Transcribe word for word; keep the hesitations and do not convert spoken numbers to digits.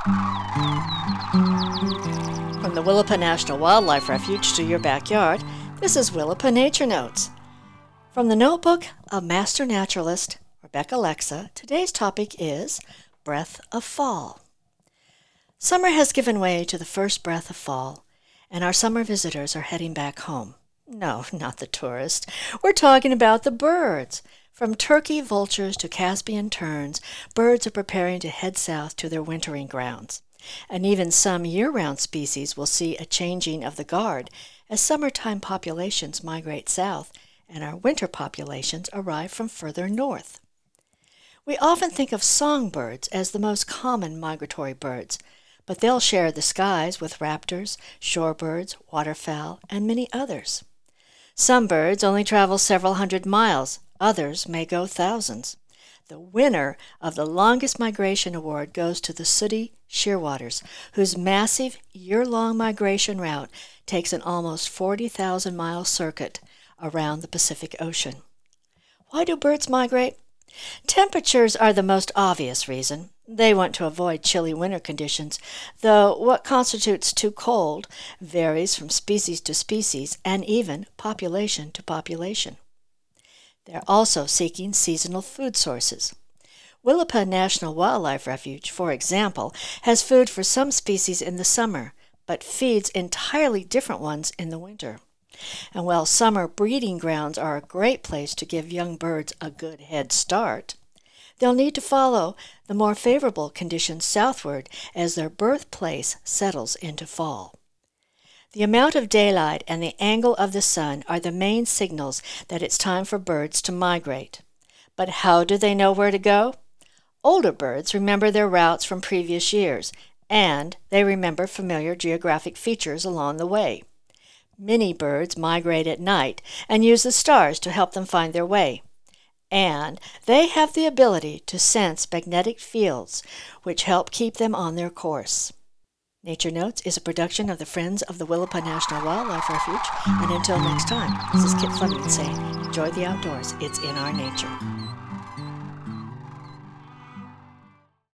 From the Willapa National Wildlife Refuge to your backyard, this is Willapa Nature Notes. From the notebook of Master Naturalist Rebecca Lexa, today's topic is Breath of Fall. Summer has given way to the first breath of fall, and our summer visitors are heading back home. No, not the tourists. We're talking about the birds. From turkey vultures to Caspian terns, birds are preparing to head south to their wintering grounds. And even some year-round species will see a changing of the guard as summertime populations migrate south and our winter populations arrive from further north. We often think of songbirds as the most common migratory birds, but they'll share the skies with raptors, shorebirds, waterfowl, and many others. Some birds only travel several hundred miles, others may go thousands. The winner of the longest migration award goes to the sooty shearwaters, whose massive year-long migration route takes an almost forty thousand mile circuit around the Pacific Ocean. Why do birds migrate? Temperatures are the most obvious reason. They want to avoid chilly winter conditions, though what constitutes too cold varies from species to species and even population to population. They're also seeking seasonal food sources. Willapa National Wildlife Refuge, for example, has food for some species in the summer, but feeds entirely different ones in the winter. And while summer breeding grounds are a great place to give young birds a good head start, they'll need to follow the more favorable conditions southward as their birthplace settles into fall. The amount of daylight and the angle of the sun are the main signals that it's time for birds to migrate. But how do they know where to go? Older birds remember their routes from previous years, and they remember familiar geographic features along the way. Many birds migrate at night and use the stars to help them find their way. And they have the ability to sense magnetic fields, which help keep them on their course. Nature Notes is a production of the Friends of the Willapa National Wildlife Refuge. And until next time, this is Kit Fleming saying, enjoy the outdoors. It's in our nature.